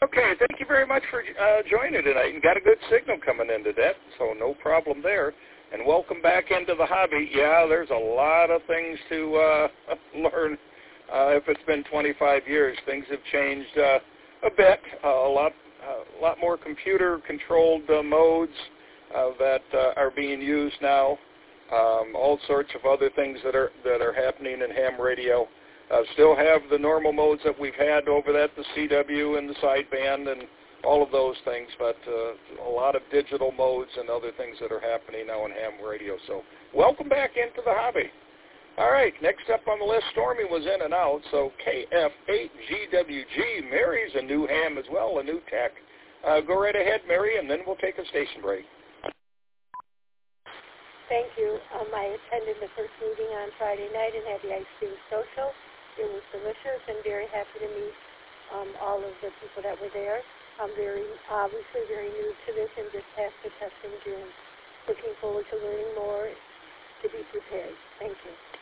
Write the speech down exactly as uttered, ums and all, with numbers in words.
Okay, thank you very much for uh, joining tonight, and got a good signal coming into that, so no problem there. And welcome back into the hobby. Yeah, there's a lot of things to uh, learn. Uh, if it's been twenty-five years, things have changed uh, a bit. Uh, a lot, uh, a lot more computer-controlled uh, modes uh, that uh, are being used now. Um, all sorts of other things that are that are happening in ham radio. Uh, still have the normal modes that we've had over that, the C W and the sideband and all of those things, but uh, a lot of digital modes and other things that are happening now in ham radio. So welcome back into the hobby. All right, next up on the list, Stormy was in and out, so K F eight G W G. Mary's a new ham as well, a new tech. Uh, go right ahead, Mary, and then we'll take a station break. Thank you. Um, I attended the first meeting on Friday night and had the ice cream social. It was delicious and very happy to meet um, all of the people that were there. I'm very, obviously very new to this and just passed the test in June. Looking forward to learning more to be prepared. Thank you.